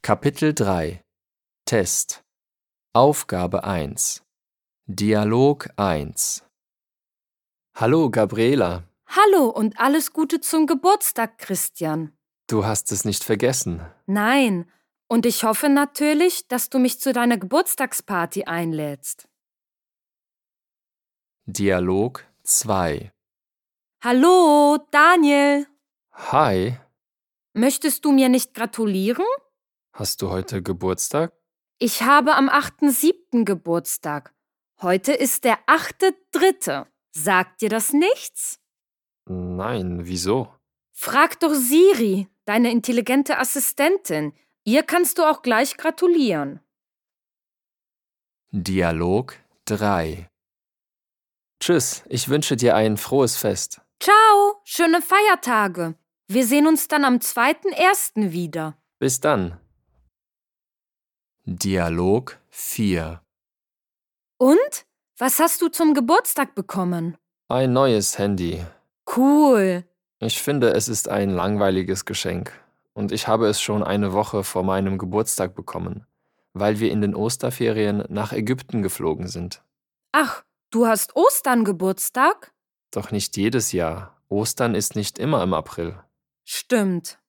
Kapitel 3 Test Aufgabe 1 Dialog 1 Hallo, Gabriela. Hallo und alles Gute zum Geburtstag, Christian. Du hast es nicht vergessen. Nein, und ich hoffe natürlich, dass du mich zu deiner Geburtstagsparty einlädst. Dialog 2 Hallo, Daniel. Hi, Möchtest du mir nicht gratulieren? hast du heute Geburtstag? Ich habe am 8.7. Geburtstag. Heute ist der 8.3. Sagt dir das nichts? Nein, wieso? Frag doch Siri, deine intelligente Assistentin. Ihr kannst du auch gleich gratulieren. Dialog 3 Tschüss, ich wünsche dir ein frohes Fest. Ciao, schöne Feiertage. Wir sehen uns dann am 2.1. wieder. Bis dann. Dialog 4 Und? Was hast du zum Geburtstag bekommen? Ein neues Handy. Cool. Ich finde, es ist ein langweiliges Geschenk. Und ich habe es schon eine Woche vor meinem Geburtstag bekommen, weil wir in den Osterferien nach Ägypten geflogen sind. Ach, du hast Ostern Geburtstag? Doch nicht jedes Jahr. Ostern ist nicht immer im April. Stimmt.